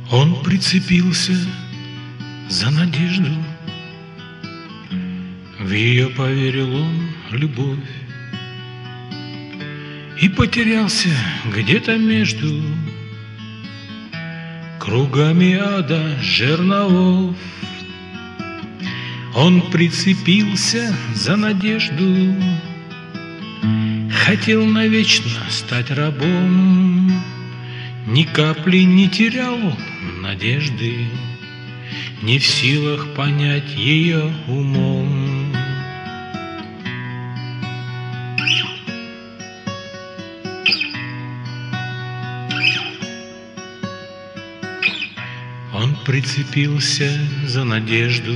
Он прицепился за надежду, в ее поверил он любовь и потерялся где-то между кругами ада жерновов. Он прицепился за надежду, хотел навечно стать рабом, ни капли не терял надежды, не в силах понять ее умом. Он прицепился за надежду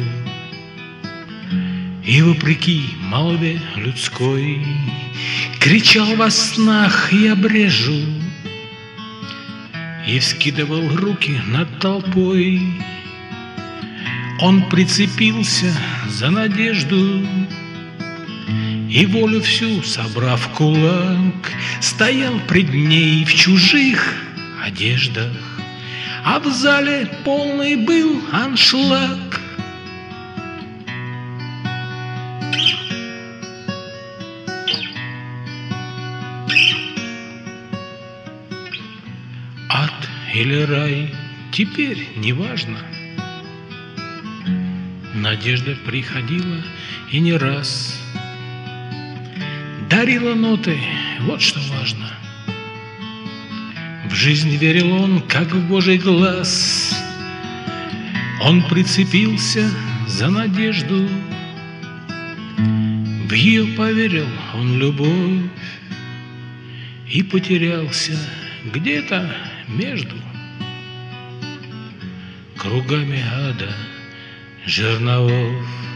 и, вопреки молве людской, кричал во снах: «Я брежу!» и вскидывал руки над толпой. Он прицепился за надежду и, волю всю собрав в кулак, стоял пред ней в чужих одеждах, а в зале полный был аншлаг. Ад или рай теперь не важно. Надежда приходила и не раз, дарила ноты, вот что важно. В жизнь верил он, как в Божий глаз. Он прицепился за надежду, в ее поверил он любовь и потерялся где-то между кругами ада жерновов.